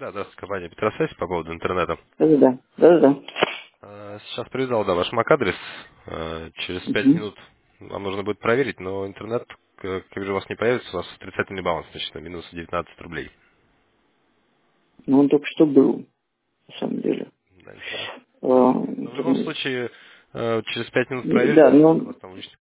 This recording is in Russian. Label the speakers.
Speaker 1: Да, с компанией Петросвязь по поводу интернета.
Speaker 2: Да-да-да. Да-да-да.
Speaker 1: Сейчас привязал, ваш MAC-адрес. Через 5
Speaker 2: Мгм.
Speaker 1: минут вам нужно будет проверить, но интернет, как вижу, у вас не появится, у вас отрицательный баланс, значит, минус 19 рублей.
Speaker 2: Ну, он только что был, на самом деле.
Speaker 1: Да, да.
Speaker 2: А,
Speaker 1: Но в любом случае, через 5 минут
Speaker 2: Да,
Speaker 1: проверьте, вдруг у
Speaker 2: но
Speaker 1: вас там лишний